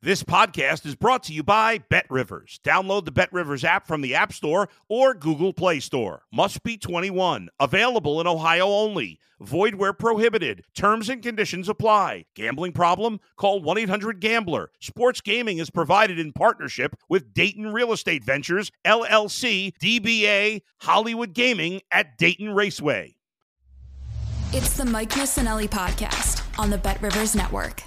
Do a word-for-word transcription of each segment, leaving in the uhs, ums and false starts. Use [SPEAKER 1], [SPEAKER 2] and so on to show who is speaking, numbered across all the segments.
[SPEAKER 1] This podcast is brought to you by BetRivers. Download the BetRivers app from the App Store or Google Play Store. Must be twenty-one. Available in Ohio only. Void where prohibited. Terms and conditions apply. Gambling problem? Call one eight hundred gambler. Sports gaming is provided in partnership with Dayton Real Estate Ventures, L L C, D B A, Hollywood Gaming at Dayton Raceway.
[SPEAKER 2] It's the Mike Missanelli Podcast on the BetRivers Network.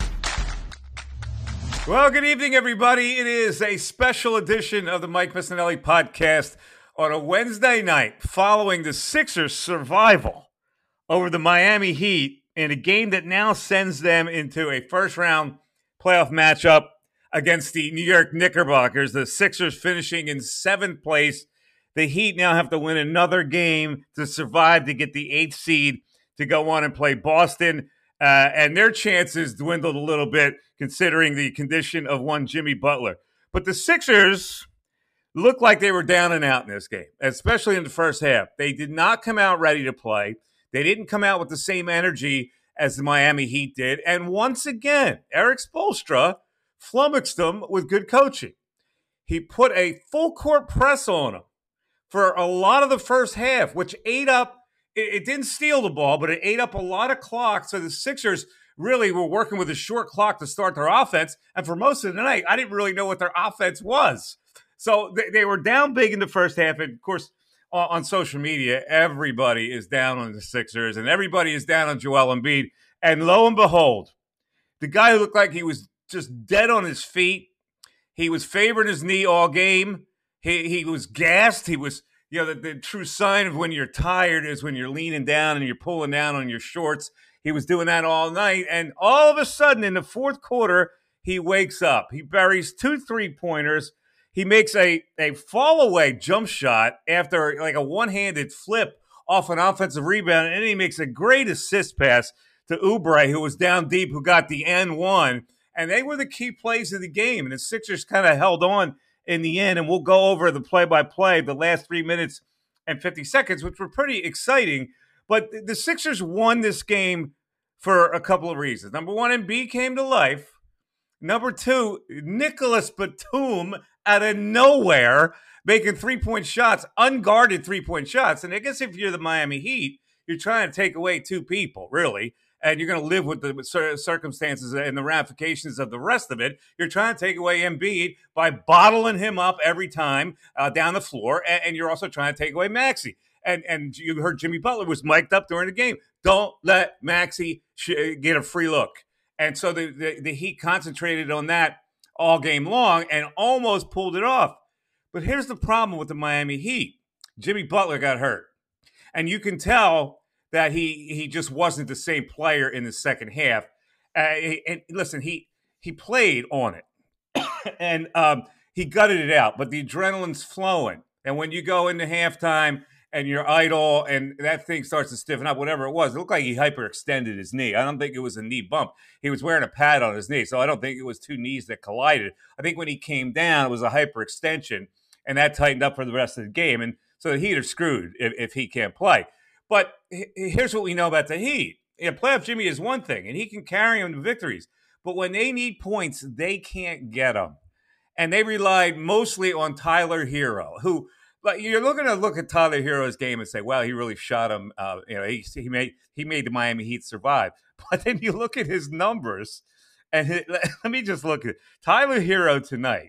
[SPEAKER 3] Well, good evening, everybody. It is a special edition of the Mike Missanelli Podcast on a Wednesday night following the Sixers' survival over the Miami Heat in a game that now sends them into a first-round playoff matchup against the New York Knickerbockers. The Sixers finishing in seventh place. The Heat now have to win another game to survive to get the eighth seed to go on and play Boston. Uh, and their chances dwindled a little bit considering the condition of one Jimmy Butler. But the Sixers looked like they were down and out in this game, especially in the first half. They did not come out ready to play. They didn't come out with the same energy as the Miami Heat did. And once again, Erik Spoelstra flummoxed them with good coaching. He put a full court press on them for a lot of the first half, which ate up. It didn't steal the ball, but it ate up a lot of clock. So the Sixers really were working with a short clock to start their offense. And for most of the night, I didn't really know what their offense was. So they, they were down big in the first half. And, of course, on, on social media, everybody is down on the Sixers and everybody is down on Joel Embiid. And lo and behold, the guy who looked like he was just dead on his feet, he was favoring his knee all game. He, he was gassed. He was... You know, the, the true sign of when you're tired is when you're leaning down and you're pulling down on your shorts. He was doing that all night. And all of a sudden, in the fourth quarter, he wakes up. He buries two three-pointers. He makes a, a fall-away jump shot after like a one-handed flip off an offensive rebound. And then he makes a great assist pass to Oubre, who was down deep, who got the N one. And they were the key plays of the game. And the Sixers kind of held on in the end, and we'll go over the play-by-play, the last three minutes and fifty seconds, which were pretty exciting. But the Sixers won this game for a couple of reasons. Number one, Embiid came to life. Number two, Nicholas Batum out of nowhere making three-point shots, unguarded three-point shots. And I guess if you're the Miami Heat, you're trying to take away two people, really. And you're going to live with the circumstances and the ramifications of the rest of it. You're trying to take away Embiid by bottling him up every time uh, down the floor, and, and you're also trying to take away Maxey. And and you heard Jimmy Butler was mic'd up during the game. Don't let Maxey sh- get a free look. And so the, the, the Heat concentrated on that all game long and almost pulled it off. But here's the problem with the Miami Heat. Jimmy Butler got hurt. And you can tell that he he just wasn't the same player in the second half. Uh, and listen, he he played on it, and um, he gutted it out. But the adrenaline's flowing, and when you go into halftime and you're idle, and that thing starts to stiffen up, whatever it was, it looked like he hyperextended his knee. I don't think it was a knee bump. He was wearing a pad on his knee, so I don't think it was two knees that collided. I think when he came down, it was a hyperextension, and that tightened up for the rest of the game. And so the Heat are screwed if, if he can't play. But here's what we know about the Heat. You know, playoff Jimmy is one thing, and he can carry them to victories. But when they need points, they can't get them. And they relied mostly on Tyler Hero, who, like, you're looking to look at Tyler Hero's game and say, well, he really shot him. Uh, you know, he, he made he made the Miami Heat survive. But then you look at his numbers, and his, let me just look at it. Tyler Hero tonight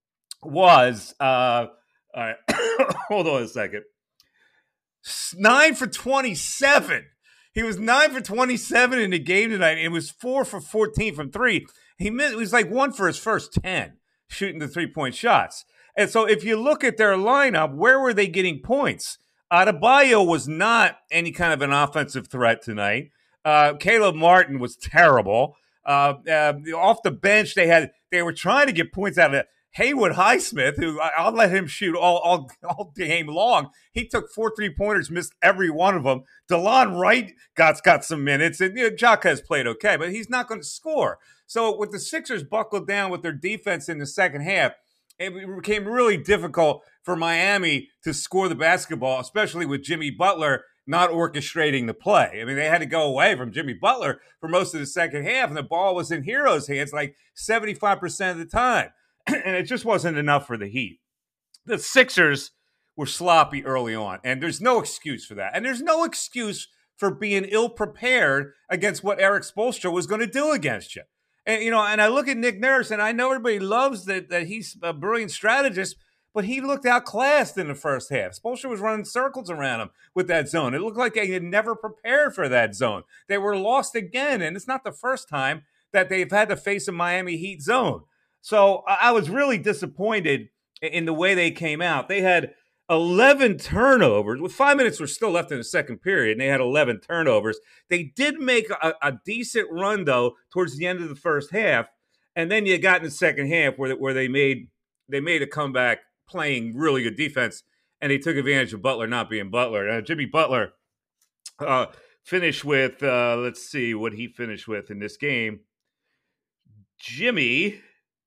[SPEAKER 3] was, uh, uh, hold on a second. nine for twenty-seven. He was nine for twenty-seven in the game tonight. It was four for fourteen from three. He missed, it was like one for his first ten shooting the three-point shots. And so if you look at their lineup, where were they getting points? Adebayo was not any kind of an offensive threat tonight. Uh, Caleb Martin was terrible. Uh, uh, off the bench, they had they were trying to get points out of Haywood Highsmith, who I'll let him shoot all, all, all game long. He took four three-pointers, missed every one of them. DeLon Wright got, got some minutes, and you know, Jaka has played okay, but he's not going to score. So with the Sixers buckled down with their defense in the second half, it became really difficult for Miami to score the basketball, especially with Jimmy Butler not orchestrating the play. I mean, they had to go away from Jimmy Butler for most of the second half, and the ball was in Hero's hands like seventy-five percent of the time. And it just wasn't enough for the Heat. The Sixers were sloppy early on, and there's no excuse for that. And there's no excuse for being ill-prepared against what Erik Spoelstra was going to do against you. And, you know, and I look at Nick Nurse, and I know everybody loves that, that he's a brilliant strategist, but he looked outclassed in the first half. Spoelstra was running circles around him with that zone. It looked like they had never prepared for that zone. They were lost again, and it's not the first time that they've had to face a Miami Heat zone. So I was really disappointed in the way they came out. They had eleven turnovers. With five minutes were still left in the second period, and they had eleven turnovers. They did make a, a decent run, though, towards the end of the first half, and then you got in the second half where, where they made they made a comeback playing really good defense, and they took advantage of Butler not being Butler. Uh, Jimmy Butler uh, finished with, uh, let's see what he finished with in this game. Jimmy,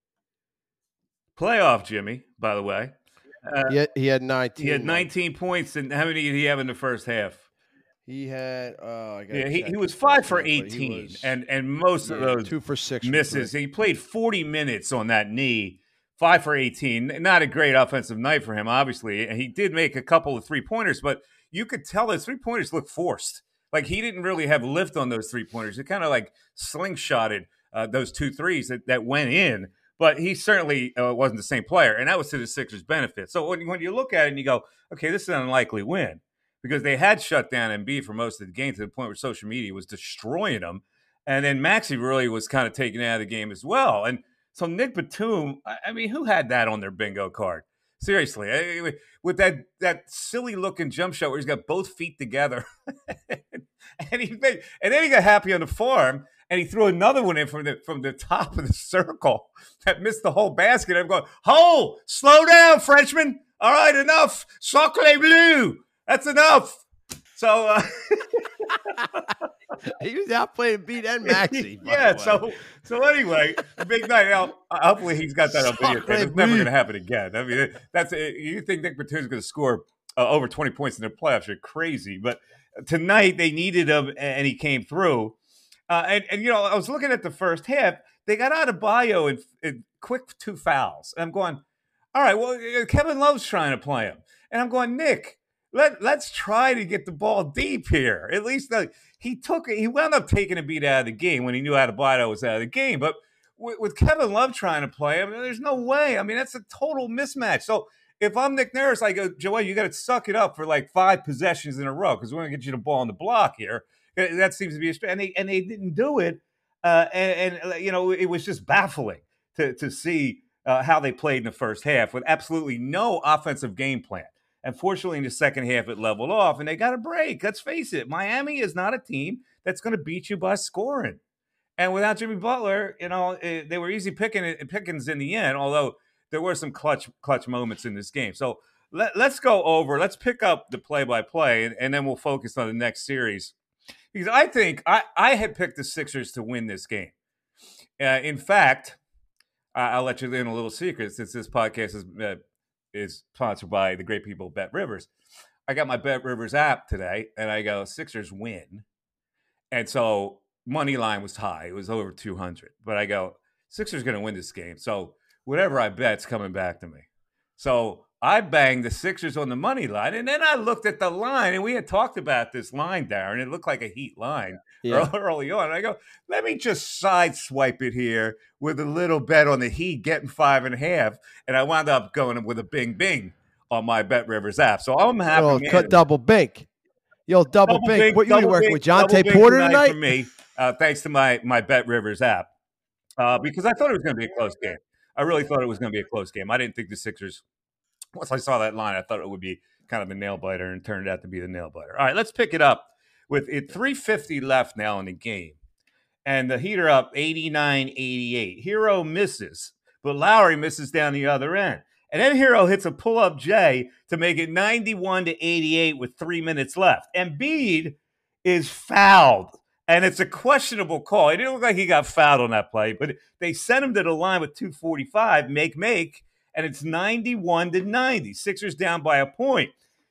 [SPEAKER 3] playoff Jimmy, by the way. Uh,
[SPEAKER 4] he, had, he had nineteen.
[SPEAKER 3] He had nineteen points, and how many did he have in the first half?
[SPEAKER 4] He had, uh, I
[SPEAKER 3] yeah, he, he was five for eighteen,
[SPEAKER 4] was,
[SPEAKER 3] and and most
[SPEAKER 4] yeah,
[SPEAKER 3] of those
[SPEAKER 4] two for six
[SPEAKER 3] misses. He played forty minutes on that knee, five for eighteen. Not a great offensive night for him, obviously. And he did make a couple of three pointers, but you could tell those three pointers looked forced. Like he didn't really have lift on those three pointers. He kind of like slingshotted uh, those two threes that, that went in. But he certainly uh, wasn't the same player, and that was to the Sixers' benefit. So when, when you look at it and you go, okay, this is an unlikely win, because they had shut down Embiid for most of the game to the point where social media was destroying them. And then Maxey really was kind of taken out of the game as well. And so Nick Batum, I mean, who had that on their bingo card? Seriously, I, with that that silly-looking jump shot where he's got both feet together. and, he made, and then he got happy on the farm, and he threw another one in from the from the top of the circle that missed the whole basket. I'm going, oh, slow down, Frenchman. All right, enough. Sacre bleu. That's enough. So uh,
[SPEAKER 4] he was out playing beat and Maxey.
[SPEAKER 3] yeah. So so anyway, a big night out. Hopefully, he's got that on video. It's never going to happen again. I mean, that's you think Nick Batum's going to score uh, over twenty points in the playoffs? You're crazy. But tonight they needed him, and he came through. Uh, and, and, you know, I was looking at the first half. They got out of Bayo in, in quick two fouls. And I'm going, all right, well, Kevin Love's trying to play him. And I'm going, Nick, let, let's try to get the ball deep here. At least uh, he took it. He wound up taking a beat out of the game when he knew Adebayo was out of the game. But with, with Kevin Love trying to play him, there's no way. I mean, that's a total mismatch. So if I'm Nick Nurse, I go, Joel, you got to suck it up for like five possessions in a row because we're going to get you the ball on the block here. That seems to be a and they and they didn't do it, uh, and, and you know it was just baffling to to see uh, how they played in the first half with absolutely no offensive game plan. And fortunately, in the second half, it leveled off, and they got a break. Let's face it, Miami is not a team that's going to beat you by scoring. And without Jimmy Butler, you know it, they were easy picking pickings in the end. Although there were some clutch clutch moments in this game. So let, let's go over. Let's pick up the play by play, and, and then we'll focus on the next series. Because I think I, I had picked the Sixers to win this game. Uh, in fact, I, I'll let you in a little secret since this podcast is uh, is sponsored by the great people at Bet Rivers. I got my Bet Rivers app today, and I go, Sixers win. And so money line was high. It was over two hundred. But I go, Sixers going to win this game. So whatever I bet's coming back to me. So I banged the Sixers on the money line, and then I looked at the line, and we had talked about this line, Darren. It looked like a Heat line yeah. early on. And I go, let me just sideswipe it here with a little bet on the Heat getting five and a half, and I wound up going with a bing bing on my Bet Rivers app. So I'm happy.
[SPEAKER 4] Oh, cut double bink. Yo, double, double bink. bink. What you working with, Jonte Porter tonight?
[SPEAKER 3] tonight? For me, uh, thanks to my my Bet Rivers app, uh, because I thought it was going to be a close game. I really thought it was going to be a close game. I didn't think the Sixers. Once I saw that line, I thought it would be kind of a nail biter, and turned out to be the nail biter. All right, let's pick it up with it three fifty left now in the game, and the Heat are up eighty-nine eighty-eight. Hero misses, but Lowry misses down the other end, and then Hero hits a pull-up J to make it ninety-one to eighty-eight with three minutes left. Embiid is fouled, and it's a questionable call. It didn't look like he got fouled on that play, but they sent him to the line with two forty-five, make make. And it's ninety-one to ninety. Sixers down by a point.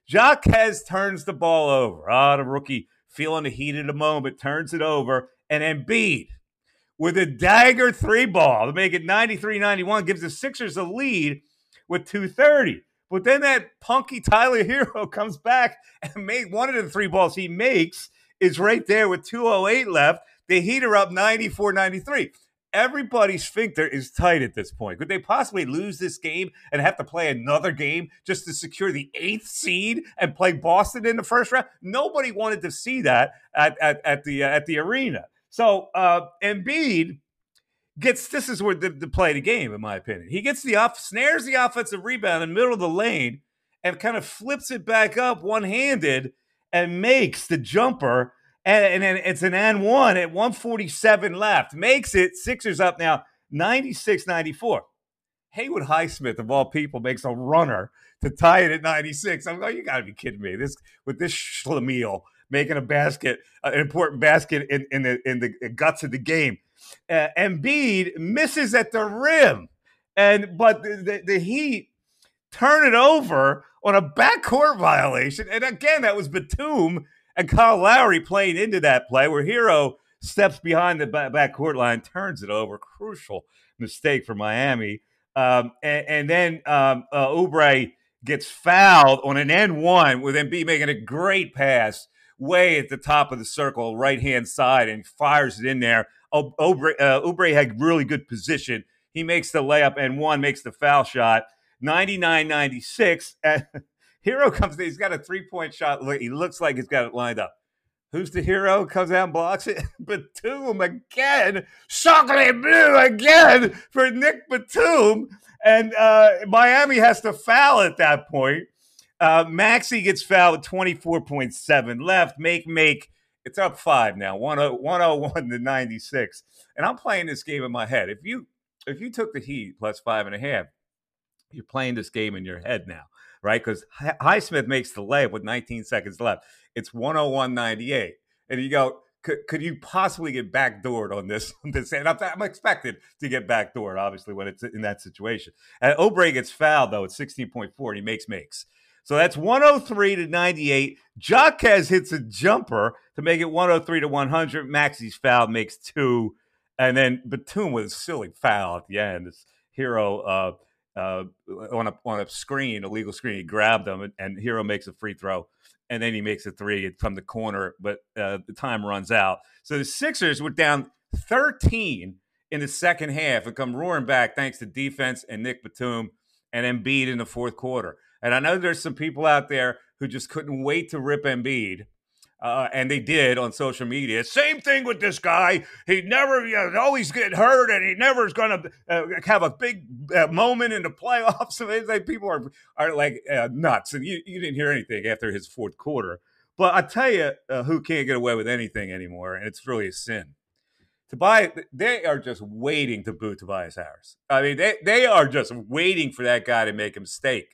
[SPEAKER 3] Jaquez turns the ball over. Ah, oh, the rookie feeling the heat of the moment, turns it over, and Embiid with a dagger three ball to make it ninety-three ninety-one, gives the Sixers a lead with two thirty. But then that punky Tyler Hero comes back and made one of the three balls he makes is right there with two oh eight left. The Heat are up ninety-four ninety-three. Everybody's sphincter is tight at this point. Could they possibly lose this game and have to play another game just to secure the eighth seed and play Boston in the first round? Nobody wanted to see that at, at, at, the, uh, at the arena. So uh, Embiid gets, this is where the, the play the game, in my opinion. He gets the off, snares the offensive rebound in the middle of the lane and kind of flips it back up one-handed and makes the jumper. And, and then it's an and one at one forty-seven left. Makes it, Sixers up now ninety-six ninety-four. Haywood Highsmith, of all people, makes a runner to tie it at ninety-six. I'm like, oh, you got to be kidding me. This with this Schlemiel making a basket, uh, an important basket in, in, the, in the guts of the game. Uh, Embiid misses at the rim. and But the, the, the Heat turn it over on a backcourt violation. And again, that was Batum and Kyle Lowry playing into that play where Hero steps behind the backcourt line, turns it over. Crucial mistake for Miami. Um, and, and then um, uh, Oubre gets fouled on an N one with Embiid making a great pass way at the top of the circle, right-hand side, and fires it in there. Oubre, uh, Oubre had really good position. He makes the layup, N one makes the foul shot. ninety-nine ninety-six. And Hero comes in. He's got a three-point shot. He looks like he's got it lined up. Who's the hero? Comes out and blocks it. Batum again. Chocolate blue again for Nick Batum. And uh, Miami has to foul at that point. Uh, Maxey gets fouled with twenty-four point seven left. Make, make. It's up five now, one oh one to ninety-six. And I'm playing this game in my head. If you if you took the Heat plus five and a half, you're playing this game in your head now, right? Because Highsmith makes the layup with nineteen seconds left. It's one oh one ninety-eight. And you go, could, could you possibly get backdoored on this? On this? And I'm, I'm expected to get backdoored, obviously, when it's in that situation. And Oubre gets fouled, though, at sixteen point four, and he makes makes. So that's one oh three to ninety-eight. Jaquez hits a jumper to make it one oh three to one hundred. Maxey's foul makes two. And then Batum with a silly foul at the end. This Hero uh, uh, on, a, on a screen, a legal screen, he grabbed him, and, and Hero makes a free throw. And then he makes a three from the corner, but uh, the time runs out. So the Sixers were down thirteen in the second half and come roaring back thanks to defense and Nick Batum and Embiid in the fourth quarter. And I know there's some people out there who just couldn't wait to rip Embiid, uh, and they did on social media. Same thing with this guy. He never, you know, always get hurt, and he never is going to uh, have a big uh, moment in the playoffs. So it's like people are are like uh, nuts, and you, you didn't hear anything after his fourth quarter. But I tell you, uh, who can't get away with anything anymore, and it's really a sin. Tobias, they are just waiting to boo Tobias Harris. I mean, they they are just waiting for that guy to make a mistake.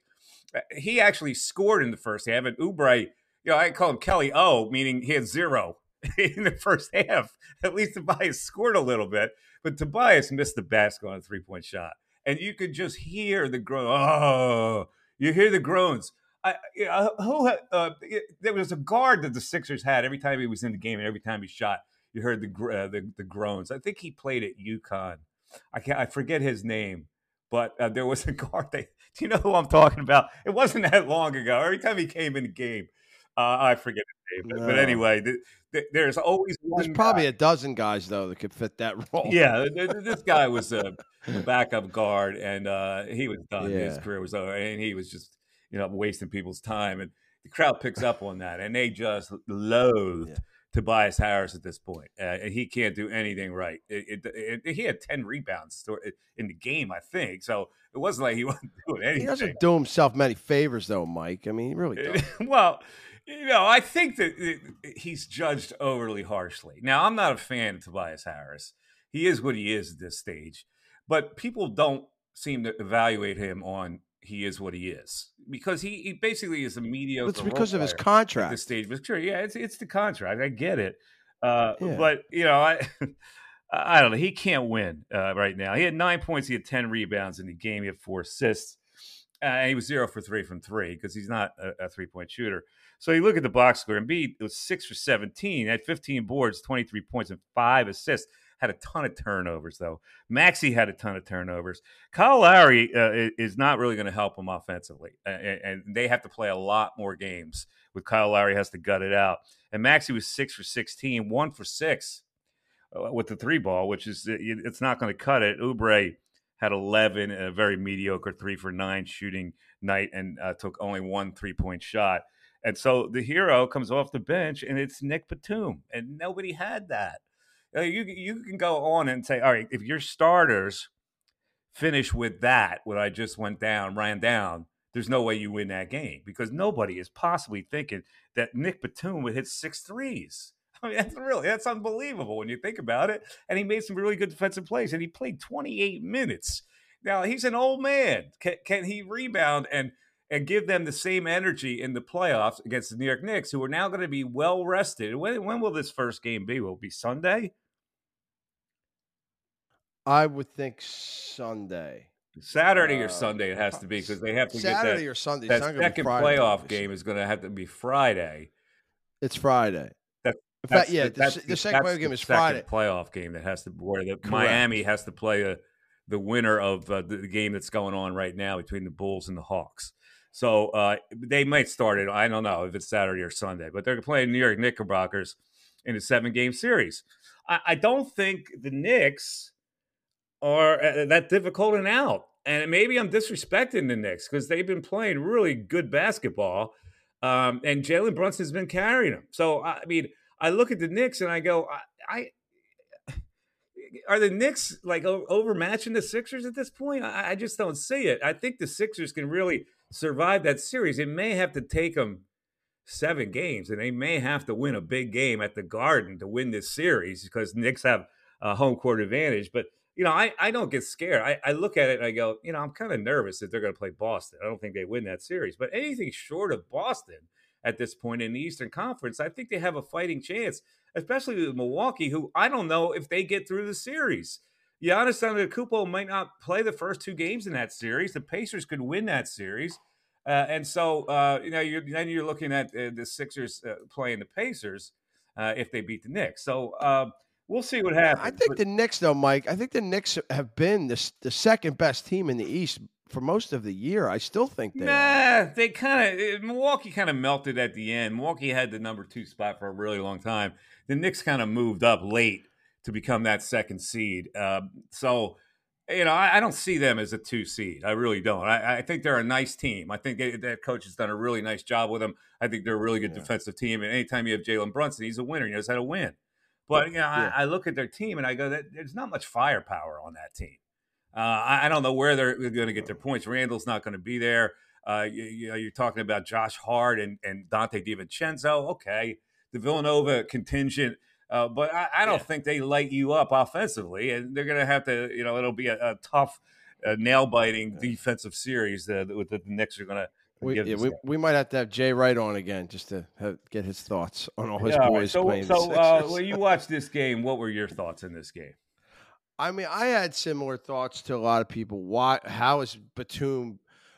[SPEAKER 3] He actually scored in the first half, and Oubre, you know, I call him Kelly O, meaning he had zero in the first half. At least Tobias scored a little bit, but Tobias missed the basket on a three-point shot. And you could just hear the groan. Oh, you hear the groans. I, uh, who uh, there was a guard that the Sixers had every time he was in the game and every time he shot. You heard the uh, the, the groans. I think he played at UConn. I can't, I forget his name. But uh, there was a guard. That, do you know who I'm talking about? It wasn't that long ago. Every time he came in the game, uh, I forget his name. But, no. but anyway, th- th- there's always one.
[SPEAKER 4] There's probably
[SPEAKER 3] guy.
[SPEAKER 4] a dozen guys though that could fit that role.
[SPEAKER 3] Yeah, th- th- this guy was a backup guard, and uh, he was done. Yeah. His career was over, and he was just you know wasting people's time. And the crowd picks up on that, and they just loathed yeah. Tobias Harris at this point. Uh, and he can't do anything right. It, it, it, he had ten rebounds in the game, I think. So it wasn't like he wasn't doing anything.
[SPEAKER 4] He doesn't do himself many favors, though, Mike. I mean, he really doesn't.
[SPEAKER 3] Well, you know, I think that it, he's judged overly harshly. Now, I'm not a fan of Tobias Harris. He is what he is at this stage. But people don't seem to evaluate him on he is what he is. Because he, he basically is a mediocre.
[SPEAKER 4] It's because of his contract.
[SPEAKER 3] At this stage, but sure, yeah, it's it's the contract. I get it, uh, yeah. but you know, I I don't know. He can't win uh, right now. He had nine points. He had ten rebounds in the game. He had four assists, Uh, he was zero for three from three because he's not a, a three-point shooter. So you look at the box score, Embiid was six for seventeen, had fifteen boards, twenty-three points, and five assists. Had a ton of turnovers, though. Maxey had a ton of turnovers. Kyle Lowry uh, is not really going to help him offensively, and, and they have to play a lot more games with Kyle Lowry has to gut it out. And Maxey was six for sixteen, one for six uh, with the three ball, which is it's not going to cut it. Oubre had eleven, a very mediocre three for nine shooting night, and uh, took only one three-point shot. And so the hero comes off the bench, and it's Nick Batum, and nobody had that. Uh, you you can go on and say, all right, if your starters finish with that, what I just went down, ran down, there's no way you win that game because nobody is possibly thinking that Nick Batum would hit six threes. I mean, that's really, that's unbelievable when you think about it. And he made some really good defensive plays, and he played twenty-eight minutes. Now, he's an old man. Can, can he rebound and and give them the same energy in the playoffs against the New York Knicks, who are now going to be well rested? When, when will this first game be? Will it be Sunday?
[SPEAKER 4] I would think Sunday.
[SPEAKER 3] Saturday
[SPEAKER 4] uh,
[SPEAKER 3] or Sunday it has to be because they have to
[SPEAKER 4] Saturday
[SPEAKER 3] get that,
[SPEAKER 4] or Sunday.
[SPEAKER 3] that second playoff game is going to have to be Friday.
[SPEAKER 4] It's Friday.
[SPEAKER 3] That,
[SPEAKER 4] In fact, yeah,
[SPEAKER 3] the,
[SPEAKER 4] the, the second playoff game
[SPEAKER 3] the
[SPEAKER 4] is Friday.
[SPEAKER 3] Playoff game that has to where the Miami has to play a, the winner of uh, the, the game that's going on right now between the Bulls and the Hawks. So uh, they might start it. I don't know if it's Saturday or Sunday, but they're playing New York Knickerbockers in a seven-game series. I, I don't think the Knicks are that difficult and out. And maybe I'm disrespecting the Knicks because they've been playing really good basketball, um, and Jalen Brunson's been carrying them. So, I mean, I look at the Knicks and I go, I, I are the Knicks like overmatching the Sixers at this point? I, I just don't see it. I think the Sixers can really survive that series. It may have to take them seven games, and they may have to win a big game at the Garden to win this series because Knicks have a home court advantage. But you know, I, I don't get scared. I, I look at it and I go, you know, I'm kind of nervous that they're going to play Boston. I don't think they win that series. But anything short of Boston at this point in the Eastern Conference, I think they have a fighting chance, especially with Milwaukee, who I don't know if they get through the series. Giannis Antetokounmpo might not play the first two games in that series. The Pacers could win that series. Uh, and so, uh, you know, you're, then you're looking at uh, the Sixers uh, playing the Pacers uh, if they beat the Knicks. So, uh, we'll see what happens.
[SPEAKER 4] I think
[SPEAKER 3] but,
[SPEAKER 4] the Knicks, though, Mike, I think the Knicks have been the, the second best team in the East for most of the year. I still think they
[SPEAKER 3] nah,
[SPEAKER 4] are.
[SPEAKER 3] they kind of – Milwaukee kind of melted at the end. Milwaukee had the number two spot for a really long time. The Knicks kind of moved up late to become that second seed. Uh, so, you know, I, I don't see them as a two seed. I really don't. I, I think they're a nice team. I think they, that coach has done a really nice job with them. I think they're a really good yeah. defensive team. And anytime you have Jalen Brunson, he's a winner. He knows how to win. But, you know, yeah. I, I look at their team and I go, that there's not much firepower on that team. Uh, I, I don't know where they're going to get their points. Randall's not going to be there. Uh, you, you know, you're talking about Josh Hart and, and Dante DiVincenzo. Okay. The Villanova contingent. Uh, but I, I don't yeah. think they light you up offensively. And they're going to have to, you know, it'll be a, a tough, uh, nail-biting defensive series that uh, the Knicks are going to.
[SPEAKER 4] We, yeah, we, we might have to have Jay Wright on again just to have, get his thoughts on all his
[SPEAKER 3] yeah,
[SPEAKER 4] boys
[SPEAKER 3] so,
[SPEAKER 4] playing.
[SPEAKER 3] So,
[SPEAKER 4] the
[SPEAKER 3] uh, when you watched this game, what were your thoughts in this game?
[SPEAKER 4] I mean, I had similar thoughts to a lot of people. Why? How is Batum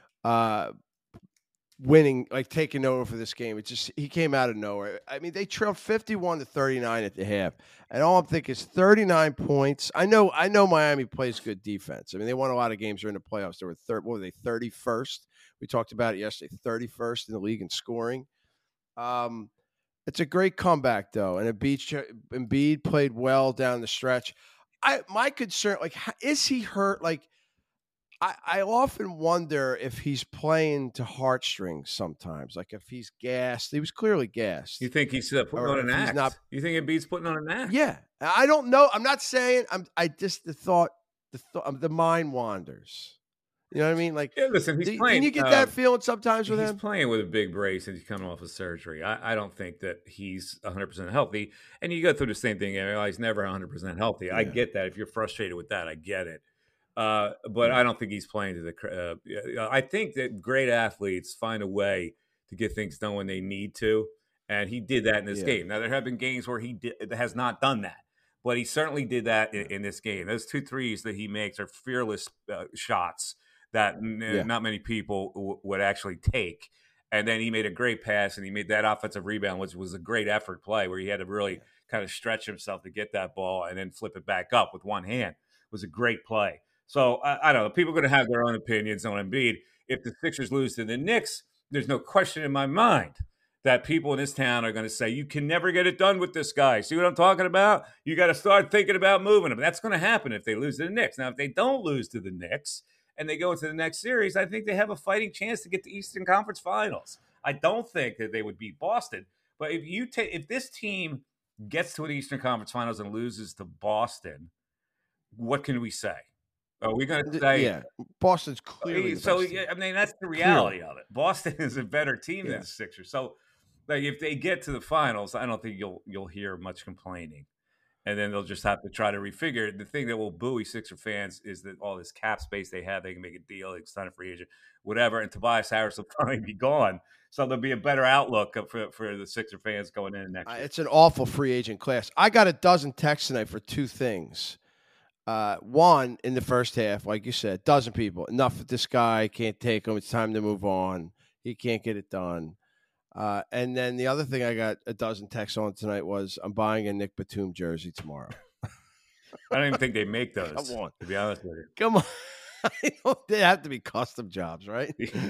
[SPEAKER 4] uh, winning, like taking over for this game? It just he came out of nowhere. I mean, they trailed fifty-one to thirty-nine at the half, and all I'm thinking is thirty-nine points. I know, I know, Miami plays good defense. I mean, they won a lot of games during the playoffs. They were third. What were they? thirty-first. We talked about it yesterday. thirty-first in the league in scoring. Um, it's a great comeback, though, and Embiid, Embiid played well down the stretch. I my concern, like, is he hurt? Like, I, I often wonder if he's playing to heartstrings sometimes. Like, if he's gassed. He was clearly gassed.
[SPEAKER 3] You think he's uh, putting or on an act? Not, you think Embiid's putting on an act?
[SPEAKER 4] Yeah, I don't know. I'm not saying. I'm. I just the thought, the thought, the mind wanders. You know what I mean? Like,
[SPEAKER 3] yeah, listen, he's
[SPEAKER 4] do,
[SPEAKER 3] playing.
[SPEAKER 4] Can you get
[SPEAKER 3] uh,
[SPEAKER 4] that feeling sometimes with
[SPEAKER 3] he's
[SPEAKER 4] him?
[SPEAKER 3] He's playing with a big brace and he's coming off of surgery. I, I don't think that he's one hundred percent healthy. And you go through the same thing. You know, he's never one hundred percent healthy. Yeah. I get that. If you're frustrated with that, I get it. Uh, but yeah. I don't think he's playing to the uh, – I think that great athletes find a way to get things done when they need to. And he did that in this yeah. game. Now, there have been games where he did, has not done that. But he certainly did that in, in this game. Those two threes that he makes are fearless uh, shots that n-
[SPEAKER 4] Yeah.
[SPEAKER 3] not many people w- would actually take. And then he made a great pass, and he made that offensive rebound, which was a great effort play where he had to really kind of stretch himself to get that ball and then flip it back up with one hand. It was a great play. So, I, I don't know. People are going to have their own opinions on Embiid. If the Sixers lose to the Knicks, there's no question in my mind that people in this town are going to say, you can never get it done with this guy. See what I'm talking about? You got to start thinking about moving him. That's going to happen if they lose to the Knicks. Now, if they don't lose to the Knicks and they go into the next series, I think they have a fighting chance to get to Eastern Conference Finals. I don't think that they would beat Boston. But if you take, if this team gets to the Eastern Conference Finals and loses to Boston, what can we say? Are we going to say,
[SPEAKER 4] yeah, Boston's clearly the
[SPEAKER 3] so?
[SPEAKER 4] best team.
[SPEAKER 3] Yeah, I mean, that's the reality
[SPEAKER 4] Clearly.
[SPEAKER 3] of it. Boston is a better team
[SPEAKER 4] Yeah.
[SPEAKER 3] than the Sixers. So, like, if they get to the finals, I don't think you'll you'll hear much complaining, and then they'll just have to try to refigure. The thing that will buoy Sixer fans is that all this cap space they have, they can make a deal, they can sign a free agent, whatever, and Tobias Harris will probably be gone. So there'll be a better outlook for for the Sixer fans going in next
[SPEAKER 4] Uh,
[SPEAKER 3] year.
[SPEAKER 4] It's an awful free agent class. I got a dozen texts tonight for two things. Uh, one, in the first half, like you said, dozen people. Enough of this guy. Can't take him. It's time to move on. He can't get it done. Uh, and then the other thing I got a dozen texts on tonight was I'm buying a Nick Batum jersey tomorrow.
[SPEAKER 3] I don't even think they make those.
[SPEAKER 4] Come on.
[SPEAKER 3] To be honest with you.
[SPEAKER 4] Come on. I don't- they have to be custom jobs, right?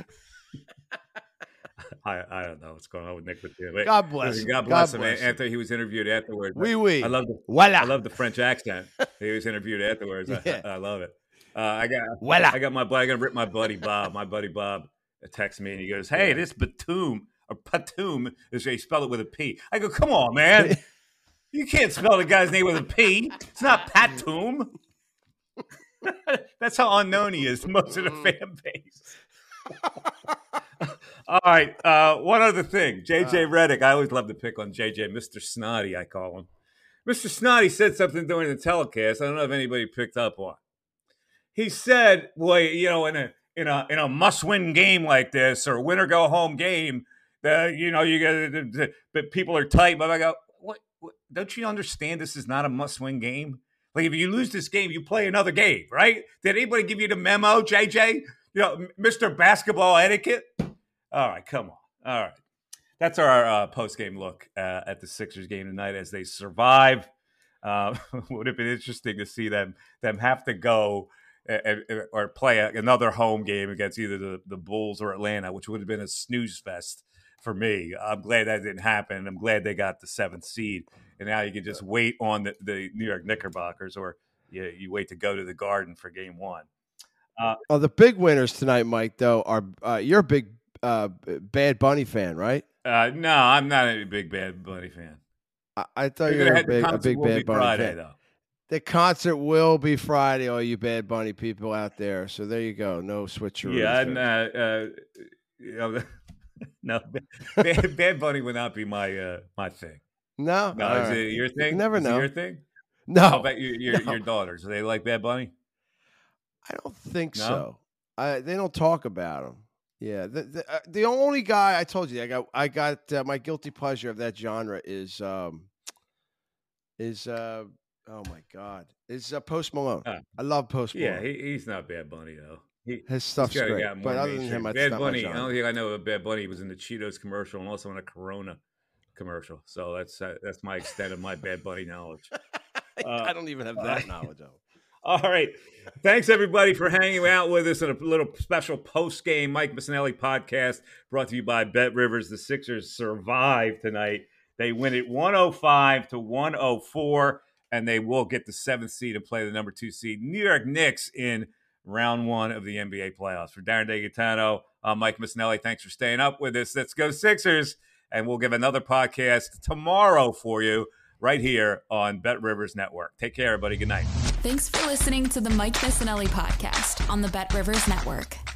[SPEAKER 3] I, I don't know what's going on with Nick Batum. Wait,
[SPEAKER 4] God bless
[SPEAKER 3] listen,
[SPEAKER 4] him.
[SPEAKER 3] God bless
[SPEAKER 4] God
[SPEAKER 3] him.
[SPEAKER 4] bless him.
[SPEAKER 3] After he was interviewed afterwards,
[SPEAKER 4] Oui, oui.
[SPEAKER 3] I love the
[SPEAKER 4] Voila.
[SPEAKER 3] I love the French accent. He was interviewed afterwards.
[SPEAKER 4] Yeah.
[SPEAKER 3] I, I love it. Uh, I got
[SPEAKER 4] Voila.
[SPEAKER 3] I got my I got to rip my buddy Bob. My buddy Bob texts me and he goes, "Hey, this Batum or Batum is they spell it with a P." I go, "Come on, man, you can't spell the guy's name with a P. It's not Batum." That's how unknown he is to most of the fan base. All right. Uh, one other thing. J J Redick. I always love to pick on J J. Mister Snotty, I call him. Mister Snotty said something during the telecast. I don't know if anybody picked up on. He said, well, you know, in a in a in a must-win game like this or win or go home game, that you know, you got but people are tight. But I go, what, what? Don't you understand? This is not a must-win game. Like if you lose this game, you play another game, right? Did anybody give you the memo, J J? You know, Mister Basketball Etiquette. All right, come on. All right. That's our uh, post-game look uh, at the Sixers game tonight as they survive. Uh, would have been interesting to see them them have to go and, or play a, another home game against either the, the Bulls or Atlanta, which would have been a snooze fest for me. I'm glad that didn't happen. I'm glad they got the seventh seed. And now you can just wait on the, the New York Knickerbockers or you, you wait to go to the Garden for game one. Uh,
[SPEAKER 4] Oh, the big winners tonight, Mike, though, are uh, you're a big uh, Bad Bunny fan, right?
[SPEAKER 3] uh, no, I'm not a big Bad Bunny fan.
[SPEAKER 4] I, I thought you
[SPEAKER 3] You're
[SPEAKER 4] were
[SPEAKER 3] gonna
[SPEAKER 4] a
[SPEAKER 3] have- the
[SPEAKER 4] big, a
[SPEAKER 3] concert
[SPEAKER 4] big
[SPEAKER 3] will be
[SPEAKER 4] Bad Bunny
[SPEAKER 3] Friday,
[SPEAKER 4] fan.
[SPEAKER 3] though.
[SPEAKER 4] The concert will be Friday, all you Bad Bunny people out there. So there you go. No switcheroo.
[SPEAKER 3] Yeah, and, uh, uh, you know, no, Bad, Bad Bunny would not be my uh, my thing.
[SPEAKER 4] no,
[SPEAKER 3] No,
[SPEAKER 4] All
[SPEAKER 3] is
[SPEAKER 4] right.
[SPEAKER 3] it your thing?
[SPEAKER 4] You never
[SPEAKER 3] Is it
[SPEAKER 4] know.
[SPEAKER 3] your thing?
[SPEAKER 4] No,
[SPEAKER 3] How about your your,
[SPEAKER 4] No.
[SPEAKER 3] your daughters? Do they like Bad Bunny?
[SPEAKER 4] I don't think
[SPEAKER 3] No?
[SPEAKER 4] so. I, they don't talk about him. Yeah, the the, uh, the only guy I told you I got I got uh, my guilty pleasure of that genre is um is uh oh my god is uh, Post Malone.
[SPEAKER 3] Uh,
[SPEAKER 4] I love Post Malone.
[SPEAKER 3] Yeah, he, he's not Bad Bunny though. He,
[SPEAKER 4] His stuff's
[SPEAKER 3] he's gotta
[SPEAKER 4] great,
[SPEAKER 3] get more
[SPEAKER 4] but other than
[SPEAKER 3] mainstream.
[SPEAKER 4] him, it's
[SPEAKER 3] Bad
[SPEAKER 4] not my
[SPEAKER 3] Bunny. I
[SPEAKER 4] genre.
[SPEAKER 3] don't think I know of Bad Bunny. He was in the Cheetos commercial and also in a Corona commercial. So that's uh, that's my extent of my Bad Bunny knowledge. Uh,
[SPEAKER 4] I don't even have that knowledge of him.
[SPEAKER 3] All right. Thanks, everybody, for hanging out with us in a little special post-game Mike Missinelli podcast brought to you by Bet Rivers. The Sixers survive tonight. They win it one oh five to one oh four, and they will get the seventh seed and play the number two seed, New York Knicks, in round one of the N B A playoffs. For Darren DeGaetano, I'm Mike Missinelli. Thanks for staying up with us. Let's go Sixers, and we'll give another podcast tomorrow for you right here on Bet Rivers Network. Take care, everybody. Good night.
[SPEAKER 2] Thanks for listening to the Mike Missinelli podcast on the Bet Rivers Network.